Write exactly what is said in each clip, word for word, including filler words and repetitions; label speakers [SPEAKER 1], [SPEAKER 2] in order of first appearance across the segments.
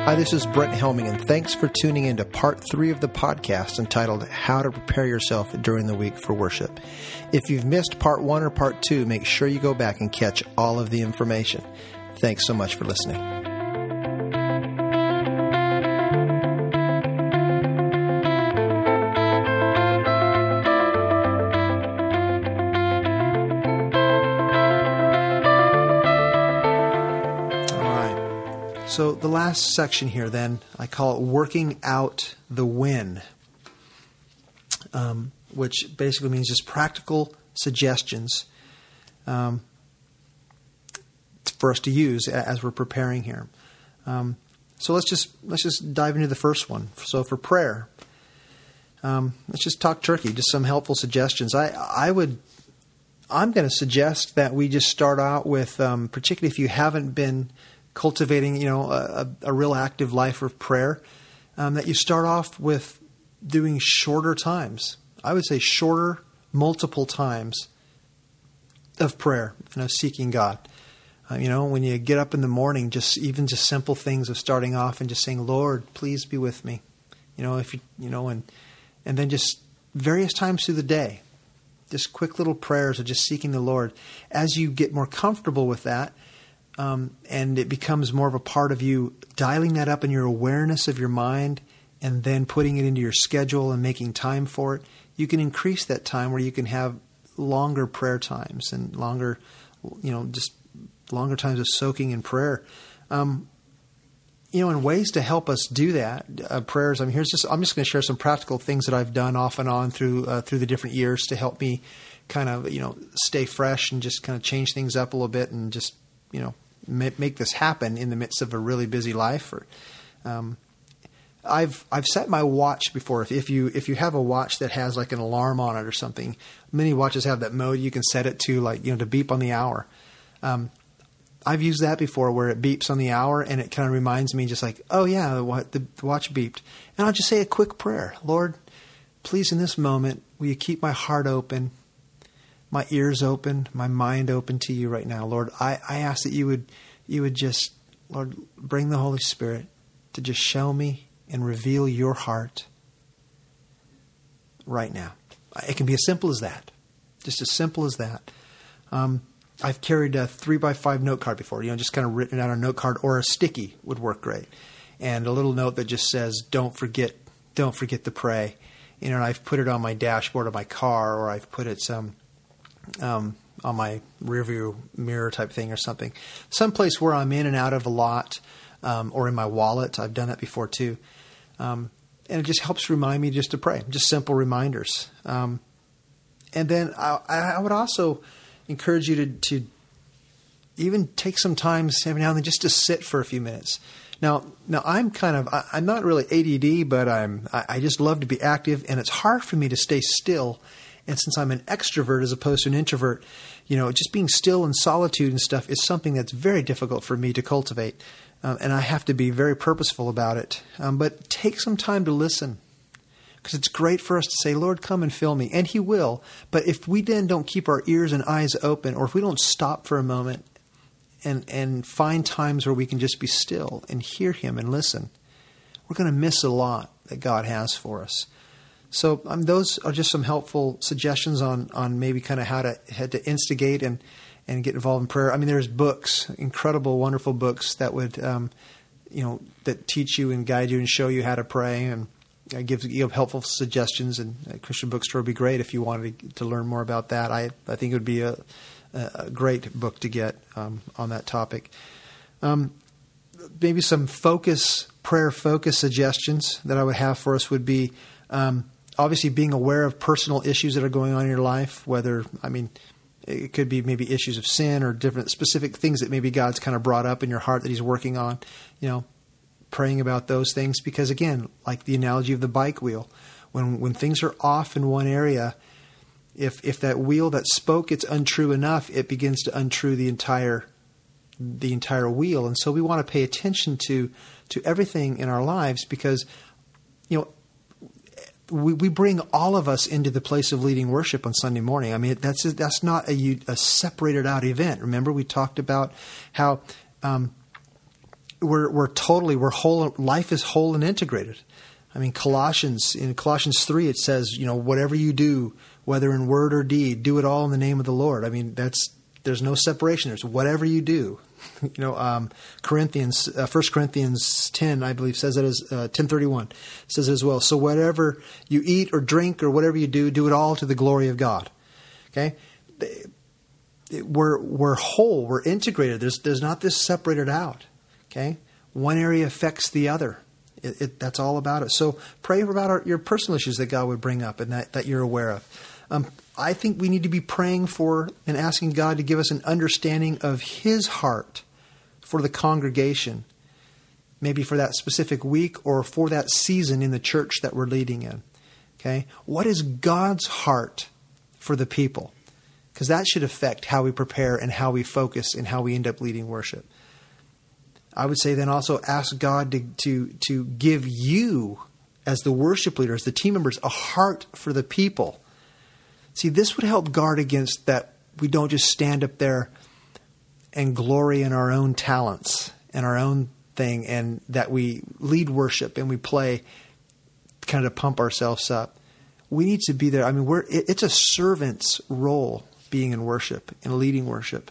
[SPEAKER 1] Hi, this is Brent Helming, and thanks for tuning in to part three of the podcast entitled How to Prepare Yourself During the Week for Worship. If you've missed part one or part two, make sure you go back and catch all of the information. Thanks so much for listening. So the last section here, then, I call it working out the win, um, which basically means just practical suggestions um, for us to use as we're preparing here. Um, so let's just let's just dive into the first one. So for prayer, um, let's just talk turkey. Just some helpful suggestions. I I would I'm going to suggest that we just start out with, um, particularly if you haven't been cultivating, you know, a, a real active life of prayer, um, that you start off with doing shorter times. I would say shorter, multiple times of prayer, you know, seeking God. Uh, you know, when you get up in the morning, just even just simple things of starting off and just saying, "Lord, please be with me." You know, if you, you know, and and then just various times through the day, just quick little prayers of just seeking the Lord. As you get more comfortable with that, Um, and it becomes more of a part of you, dialing that up in your awareness of your mind and then putting it into your schedule and making time for it, you can increase that time where you can have longer prayer times and longer, you know, just longer times of soaking in prayer. Um, you know, and ways to help us do that, uh, prayers. I mean, here's just, I'm just going to share some practical things that I've done off and on through, uh, through the different years to help me kind of, you know, stay fresh and just kind of change things up a little bit and just, you know, make this happen in the midst of a really busy life. Or, um, I've I've set my watch before. If, if you if you have a watch that has like an alarm on it or something, many watches have that mode. You can set it to like you know to beep on the hour. Um, I've used that before, where it beeps on the hour and it kind of reminds me, just like, oh yeah, the, the watch beeped, and I'll just say a quick prayer. Lord, please, in this moment, will you keep my heart open, my ears open, my mind open to you right now. Lord, I, I ask that you would you would just, Lord, bring the Holy Spirit to just show me and reveal your heart right now. It can be as simple as that. Just as simple as that. Um, I've carried a three by five note card before, you know, just kind of written out on a note card, or a sticky would work great. And a little note that just says, don't forget, don't forget to pray. You know, and I've put it on my dashboard of my car, or I've put it some, Um, on my rearview mirror type thing or something. Someplace where I'm in and out of a lot, um, or in my wallet. I've done that before too. Um, and it just helps remind me just to pray. Just simple reminders. Um, and then I, I would also encourage you to, to even take some time every now and then just to sit for a few minutes. Now, now I'm kind of, I, I'm not really A D D, but I'm, I, I just love to be active, and it's hard for me to stay still. And since I'm an extrovert as opposed to an introvert, you know, just being still in solitude and stuff is something that's very difficult for me to cultivate. Um, and I have to be very purposeful about it. Um, but take some time to listen, because it's great for us to say, Lord, come and fill me. And he will. But if we then don't keep our ears and eyes open, or if we don't stop for a moment and, and find times where we can just be still and hear him and listen, we're going to miss a lot that God has for us. So um, those are just some helpful suggestions on, on maybe kind of how to how to instigate and, and get involved in prayer. I mean, there's books, incredible, wonderful books that would, um, you know, that teach you and guide you and show you how to pray, and uh, give give helpful suggestions. And a Christian bookstore would be great if you wanted to, to learn more about that. I I think it would be a, a great book to get um, on that topic. Um, maybe some focus prayer focus suggestions that I would have for us would be. Um, Obviously, being aware of personal issues that are going on in your life, whether, I mean, it could be maybe issues of sin or different specific things that maybe God's kind of brought up in your heart that he's working on, you know, praying about those things. Because again, like the analogy of the bike wheel, when when things are off in one area, if if that wheel, that spoke, it's untrue enough, it begins to untrue the entire the entire wheel. And so we want to pay attention to to everything in our lives, because, you know, We, we bring all of us into the place of leading worship on Sunday morning. I mean, that's that's not a, a separated out event. Remember, we talked about how um, we're we're totally we're whole. Life is whole and integrated. I mean, Colossians in Colossians three, it says, you know, whatever you do, whether in word or deed, do it all in the name of the Lord. I mean, that's there's no separation. There's whatever you do. You know, um, Corinthians, uh, First Corinthians ten, I believe, says it as uh, ten thirty one says it as well. So whatever you eat or drink or whatever you do, do it all to the glory of God. Okay, we're we're whole, we're integrated. There's there's not this separated out. Okay, one area affects the other. It, it, that's all about it. So pray about our, your personal issues that God would bring up and that, that you're aware of. Um, I think we need to be praying for and asking God to give us an understanding of His heart for the congregation, maybe for that specific week or for that season in the church that we're leading in. Okay, what is God's heart for the people? Because that should affect how we prepare and how we focus and how we end up leading worship. I would say then also ask God to, to, to give you, as the worship leader, as the team members, a heart for the people. See, this would help guard against that we don't just stand up there and glory in our own talents and our own thing, and that we lead worship and we play kind of to pump ourselves up. We need to be there. I mean, we're it, it's a servant's role being in worship and leading worship.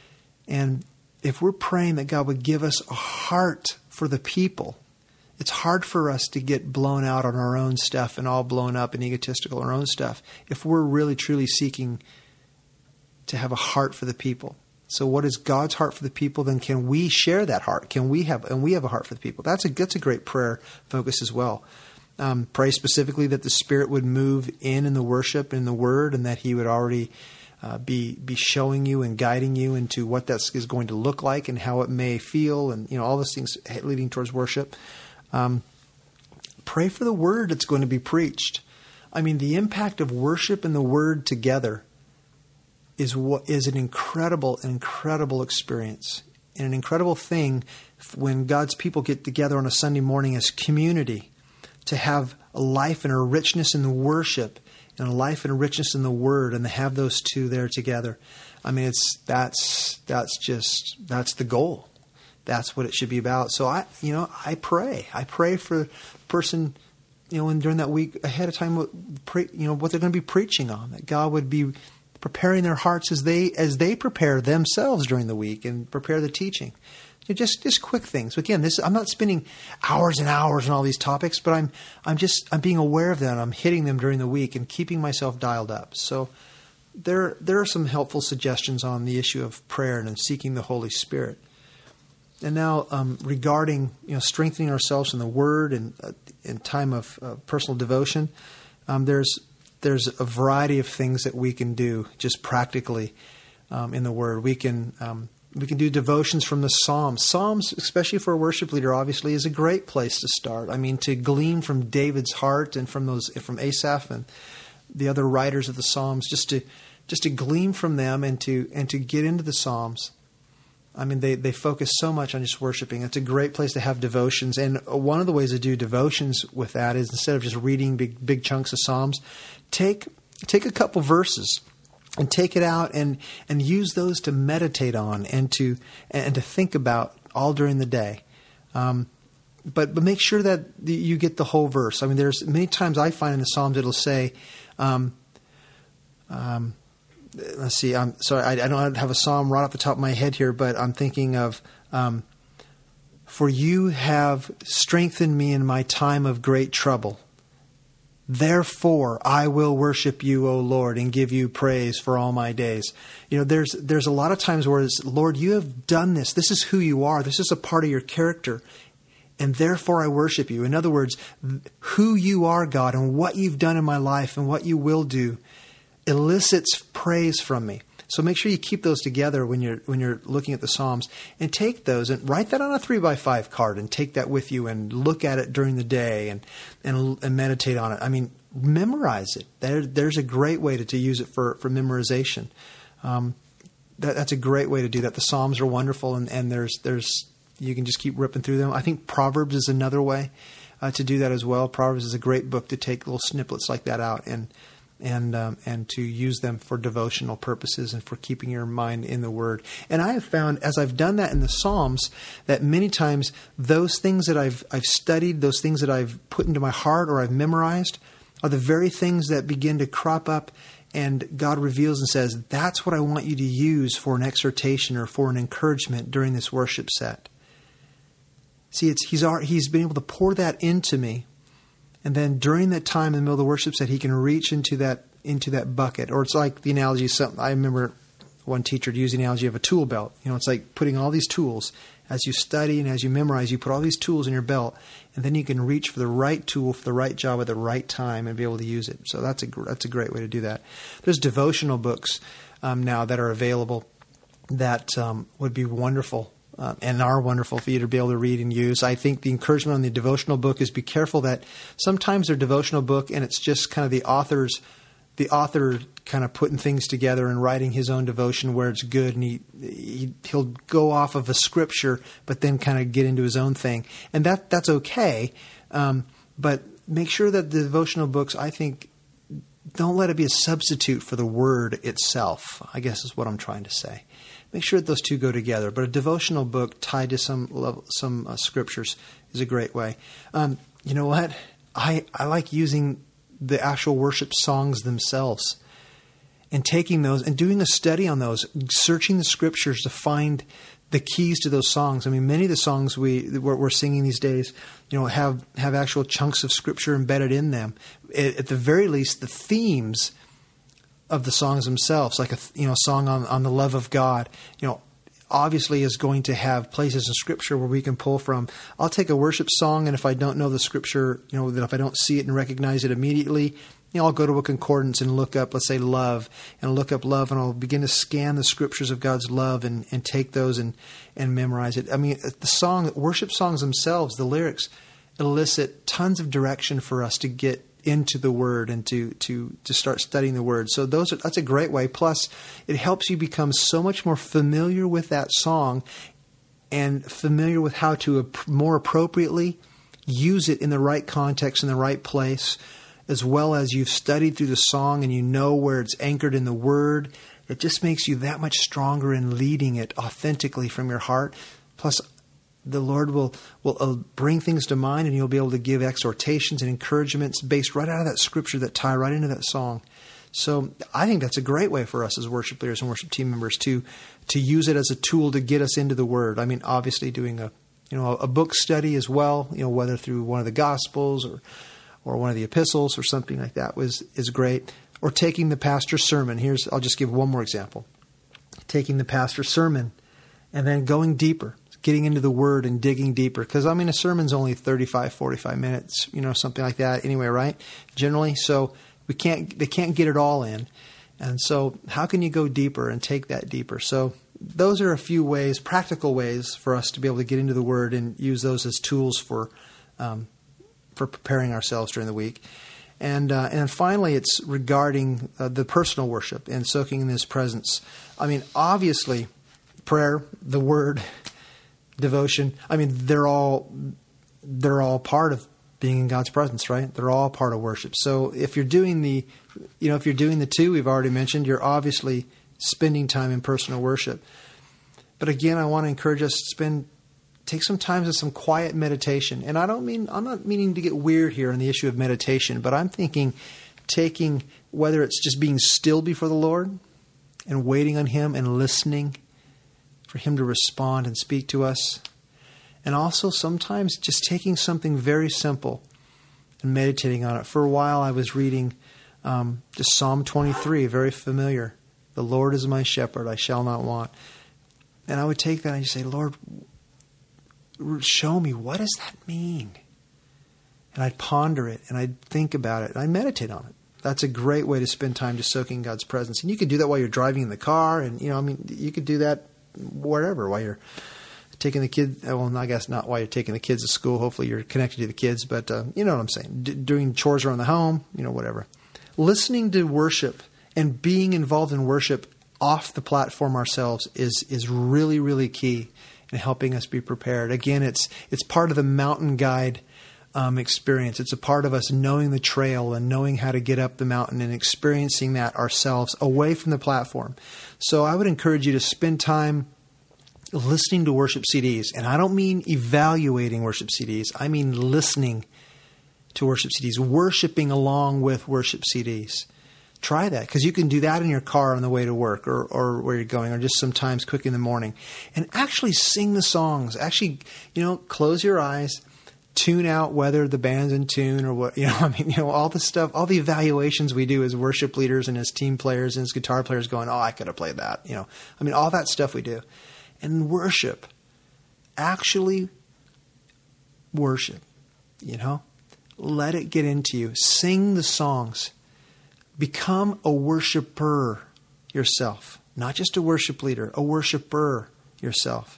[SPEAKER 1] And if we're praying that God would give us a heart for the people, it's hard for us to get blown out on our own stuff and all blown up and egotistical on our own stuff if we're really truly seeking to have a heart for the people. So what is God's heart for the people? Then can we share that heart? Can we have, and we have a heart for the people? That's a, that's a great prayer focus as well. Um, pray specifically that the Spirit would move in in the worship, in the Word, and that He would already Uh, be be showing you and guiding you into what that is going to look like and how it may feel, and you know all those things leading towards worship. Um, pray for the word that's going to be preached. I mean, the impact of worship and the word together is what is an incredible, incredible experience and an incredible thing when God's people get together on a Sunday morning as community to have a life and a richness in the worship and a life and a richness in the Word, and to have those two there together. I mean, it's that's that's just that's the goal. That's what it should be about. So I, you know, I pray. I pray for the person, you know, and during that week ahead of time, pray, you know, what they're going to be preaching on. That God would be preparing their hearts as they as they prepare themselves during the week and prepare the teaching. You know, just just quick things. Again, this I'm not spending hours and hours on all these topics, but I'm I'm just I'm being aware of them. I'm hitting them during the week and keeping myself dialed up. So there there are some helpful suggestions on the issue of prayer and seeking the Holy Spirit. And now um, regarding you know strengthening ourselves in the Word and uh, in time of uh, personal devotion, um, there's there's a variety of things that we can do just practically um, in the Word. We can um, We can do devotions from the Psalms. Psalms, especially for a worship leader, obviously, is a great place to start. I mean, to glean from David's heart and from those from Asaph and the other writers of the Psalms, just to just to glean from them and to and to get into the Psalms. I mean, they, they focus so much on just worshiping. It's a great place to have devotions. And one of the ways to do devotions with that is instead of just reading big big chunks of Psalms, take take a couple verses and take it out and, and use those to meditate on and to and to think about all during the day. Um, but but make sure that you get the whole verse. I mean, there's many times I find in the Psalms it'll say, um, um, let's see, I'm sorry, I, I don't have a psalm right off the top of my head here, but I'm thinking of, um, for you have strengthened me in my time of great trouble. Therefore, I will worship you, O Lord, and give you praise for all my days. You know, there's there's a lot of times where it's, Lord, you have done this. This is who you are. This is a part of your character. And therefore, I worship you. In other words, who you are, God, and what you've done in my life and what you will do elicits praise from me. So make sure you keep those together when you're when you're looking at the Psalms, and take those and write that on a three by five card and take that with you and look at it during the day and and, and meditate on it. I mean, memorize it. There, there's a great way to, to use it for, for memorization. Um, that, that's a great way to do that. The Psalms are wonderful, and, and there's there's you can just keep ripping through them. I think Proverbs is another way uh, to do that as well. Proverbs is a great book to take little snippets like that out and and um, and to use them for devotional purposes and for keeping your mind in the Word. And I have found, as I've done that in the Psalms, that many times those things that I've I've studied, those things that I've put into my heart or I've memorized, are the very things that begin to crop up, and God reveals and says, that's what I want you to use for an exhortation or for an encouragement during this worship set. See, it's he's he's been able to pour that into me, and then during that time in the middle of the worship set, he can reach into that into that bucket. Or it's like the analogy. Some, I remember one teacher used the analogy of a tool belt. You know, it's like putting all these tools. As you study and as you memorize, you put all these tools in your belt, and then you can reach for the right tool for the right job at the right time and be able to use it. So that's a that's a great way to do that. There's devotional books um, now that are available that um, would be wonderful uh, and are wonderful for you to be able to read and use. I think the encouragement on the devotional book is be careful that sometimes they're devotional book and it's just kind of the author's the author kind of putting things together and writing his own devotion where it's good, and he, he he'll go off of a scripture, but then kind of get into his own thing, and that that's okay. Um, but make sure that the devotional books, I think, don't let it be a substitute for the Word itself, I guess is what I'm trying to say. Make sure that those two go together. But a devotional book tied to some level, some uh, scriptures is a great way. Um, you know what? I I like using the actual worship songs themselves and taking those and doing a study on those, searching the scriptures to find the keys to those songs. I mean, many of the songs we, we're, we're singing these days, you know, have, have actual chunks of scripture embedded in them. At, at the very least, the themes of the songs themselves, like a, you know, song on, on the love of God, you know, obviously is going to have places in Scripture where we can pull from. I'll take a worship song, and if I don't know the Scripture, you know, that if I don't see it and recognize it immediately, you know, I'll go to a concordance and look up, let's say, love, and I'll look up love, and I'll begin to scan the Scriptures of God's love and, and take those and, and memorize it. I mean, the song, worship songs themselves, the lyrics elicit tons of direction for us to get into the Word and to to to start studying the Word. So those are, that's a great way. Plus, it helps you become so much more familiar with that song and familiar with how to more appropriately use it in the right context, in the right place, as well as you've studied through the song and you know where it's anchored in the Word. It just makes you that much stronger in leading it authentically from your heart. Plus, the Lord will will bring things to mind, and you'll be able to give exhortations and encouragements based right out of that scripture that tie right into that song. So I think that's a great way for us as worship leaders and worship team members to to use it as a tool to get us into the Word. I mean, obviously doing a you know a book study as well, you know, whether through one of the Gospels or or one of the epistles or something like that was is great. Or taking the pastor's sermon. Here's I'll just give one more example. Taking the pastor's sermon and then going deeper. Getting into the Word and digging deeper. Because, I mean, a sermon's only thirty-five, forty-five minutes, you know, something like that anyway, right? Generally. So we can't, they can't get it all in. And so how can you go deeper and take that deeper? So those are a few ways, practical ways for us to be able to get into the Word and use those as tools for um, for preparing ourselves during the week. And uh, and finally, it's regarding uh, the personal worship and soaking in His presence. I mean, obviously, prayer, the Word, devotion, I mean, they're all they're all part of being in God's presence, right? They're all part of worship. So if you're doing the, you know, if you're doing the two we've already mentioned, you're obviously spending time in personal worship. But again, I want to encourage us to spend, take some time to some quiet meditation. And I don't mean, I'm not meaning to get weird here on the issue of meditation, but I'm thinking taking, whether it's just being still before the Lord and waiting on Him and listening for Him to respond and speak to us. And also sometimes just taking something very simple and meditating on it. For a while I was reading um, just Psalm twenty-three, very familiar. The Lord is my shepherd, I shall not want. And I would take that and just say, Lord, show me, what does that mean? And I'd ponder it and I'd think about it and I'd meditate on it. That's a great way to spend time just soaking in God's presence. And you could do that while you're driving in the car. And, you know, I mean, you could do that wherever, while you're taking the kids, well, I guess not while you're taking the kids to school. Hopefully you're connected to the kids, but uh, you know what I'm saying. D- doing chores around the home, you know, whatever. Listening to worship and being involved in worship off the platform ourselves is is really, really key in helping us be prepared. Again, it's it's part of the mountain guide um, experience. It's a part of us knowing the trail and knowing how to get up the mountain and experiencing that ourselves away from the platform. So I would encourage you to spend time listening to worship C Ds. And I don't mean evaluating worship C Ds. I mean listening to worship C Ds, worshiping along with worship C Ds. Try that, because you can do that in your car on the way to work or, or where you're going, or just sometimes quick in the morning. And actually sing the songs. Actually, you know, close your eyes, tune out whether the band's in tune or what, you know, I mean, you know, all the stuff, all the evaluations we do as worship leaders and as team players and as guitar players going, oh, I could have played that, you know. I mean, all that stuff we do. And worship. Actually worship, you know. Let it get into you. Sing the songs. Become a worshiper yourself. Not just a worship leader, a worshiper yourself.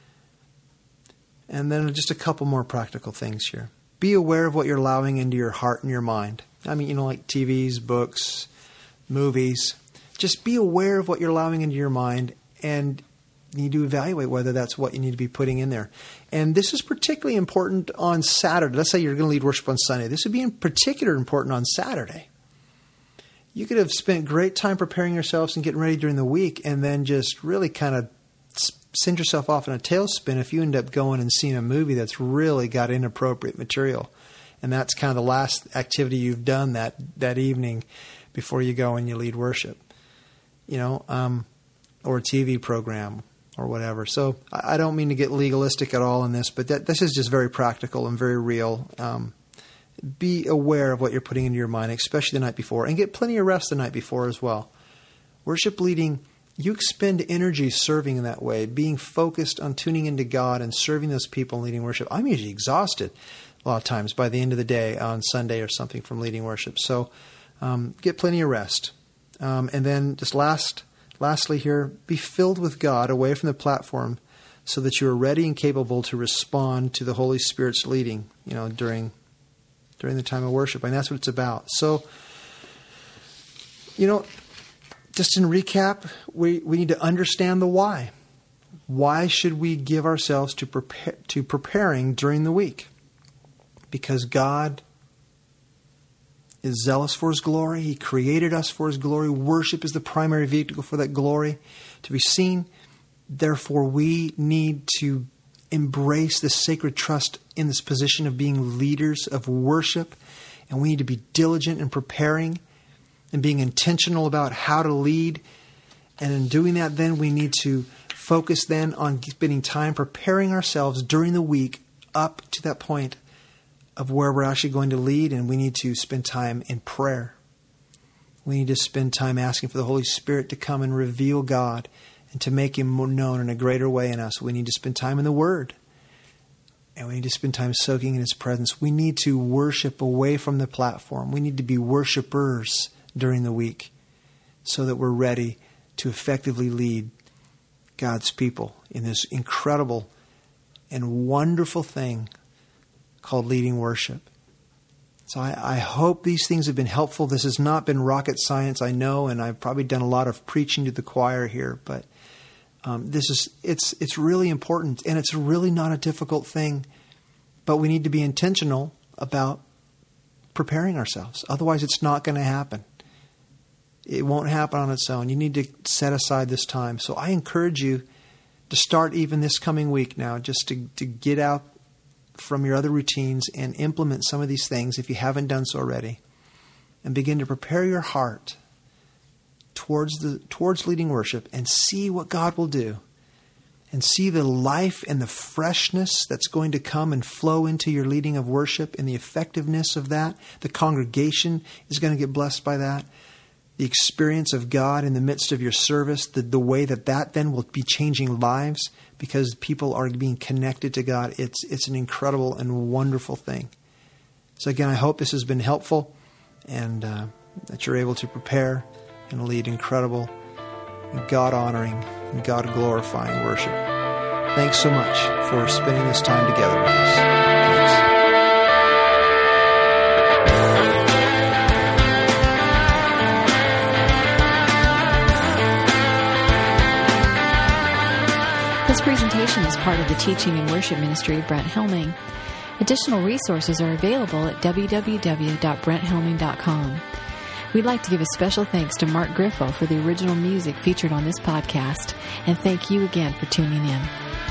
[SPEAKER 1] And then just a couple more practical things here. Be aware of what you're allowing into your heart and your mind. I mean, you know, like T Vs, books, movies. Just be aware of what you're allowing into your mind, and you need to evaluate whether that's what you need to be putting in there. And this is particularly important on Saturday. Let's say you're going to lead worship on Sunday. This would be in particular important on Saturday. You could have spent great time preparing yourselves and getting ready during the week, and then just really kind of send yourself off in a tailspin if you end up going and seeing a movie that's really got inappropriate material. And that's kind of the last activity you've done that, that evening before you go and you lead worship. You know, um, or a T V program or whatever. So I don't mean to get legalistic at all in this, but that, this is just very practical and very real. Um, be aware of what you're putting into your mind, especially the night before, and get plenty of rest the night before as well. Worship leading, you expend energy serving in that way, being focused on tuning into God and serving those people and leading worship. I'm usually exhausted a lot of times by the end of the day on Sunday or something from leading worship. So um, get plenty of rest. Um, and then just last, lastly here, be filled with God away from the platform so that you are ready and capable to respond to the Holy Spirit's leading, you know, during during the time of worship. And that's what it's about. So, you know, just in recap, we, we need to understand the why. Why should we give ourselves to prepare, to preparing during the week? Because God is zealous for His glory. He created us for His glory. Worship is the primary vehicle for that glory to be seen. Therefore, we need to embrace this sacred trust in this position of being leaders of worship. And we need to be diligent in preparing and being intentional about how to lead. And in doing that, then we need to focus then on spending time preparing ourselves during the week up to that point of where we're actually going to lead. And we need to spend time in prayer. We need to spend time asking for the Holy Spirit to come and reveal God and to make Him more known in a greater way in us. We need to spend time in the Word. And we need to spend time soaking in His presence. We need to worship away from the platform. We need to be worshipers during the week so that we're ready to effectively lead God's people in this incredible and wonderful thing called leading worship. So I, I hope these things have been helpful. This has not been rocket science, I know, and I've probably done a lot of preaching to the choir here, but um, this is it's it's really important, and it's really not a difficult thing. But we need to be intentional about preparing ourselves. Otherwise, it's not going to happen. It won't happen on its own. You need to set aside this time. So I encourage you to start even this coming week now, just to, to get out from your other routines and implement some of these things if you haven't done so already, and begin to prepare your heart towards the towards leading worship and see what God will do, and see the life and the freshness that's going to come and flow into your leading of worship and the effectiveness of that. The congregation is going to get blessed by that. The experience of God in the midst of your service, the, the way that that then will be changing lives because people are being connected to God. It's, it's an incredible and wonderful thing. So again, I hope this has been helpful, and uh, that you're able to prepare and lead incredible, God-honoring, and God-glorifying worship. Thanks so much for spending this time together with us. Thanks.
[SPEAKER 2] This presentation is part of the teaching and worship ministry of Brent Helming. Additional resources are available at w w w dot brent helming dot com. We'd like to give a special thanks to Mark Griffo for the original music featured on this podcast, and thank you again for tuning in.